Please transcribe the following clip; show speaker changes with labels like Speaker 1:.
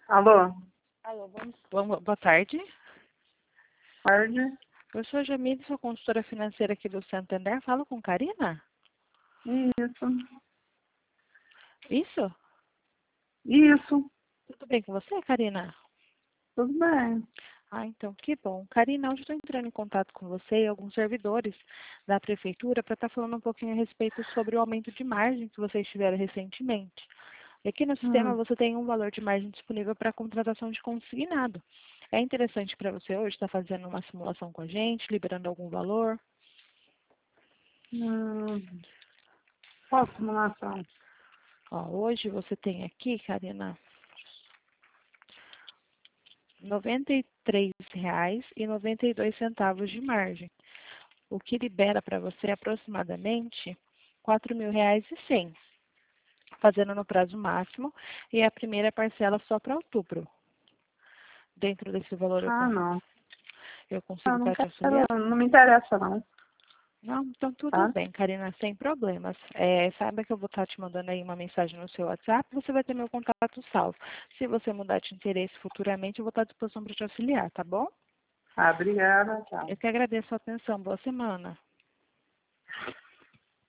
Speaker 1: Alô?
Speaker 2: Alô, boa tarde.
Speaker 1: Tarde?
Speaker 2: Eu sou a Jamile, sou consultora financeira aqui do Santander. Falo com Karina?
Speaker 1: Isso.
Speaker 2: Isso?
Speaker 1: Isso.
Speaker 2: Tudo bem com você, Karina?
Speaker 1: Tudo bem.
Speaker 2: Então que bom. Karina, hoje estou entrando em contato com você e alguns servidores da prefeitura para estar falando um pouquinho a respeito sobre o aumento de margem que vocês tiveram recentemente. E aqui no sistema você tem um valor de margem disponível para contratação de consignado. É interessante para você hoje estar fazendo uma simulação com a gente, liberando algum valor?
Speaker 1: Qual simulação?
Speaker 2: Hoje você tem aqui, Karina, R$ 93,92 de margem, o que libera para você aproximadamente R$ 4.100, fazendo no prazo máximo, e a primeira parcela só para outubro. Dentro desse valor
Speaker 1: Não.
Speaker 2: eu consigo
Speaker 1: Não
Speaker 2: estar te
Speaker 1: quero,
Speaker 2: auxiliar?
Speaker 1: não me interessa, não.
Speaker 2: Não, então tudo
Speaker 1: Tá?
Speaker 2: bem, Karina, sem problemas. Saiba que eu vou estar te mandando aí uma mensagem no seu WhatsApp, você vai ter meu contato salvo. Se você mudar de interesse futuramente, eu vou estar à disposição para te auxiliar, tá bom?
Speaker 1: Obrigada. Tchau.
Speaker 2: Eu que agradeço a atenção. Boa semana.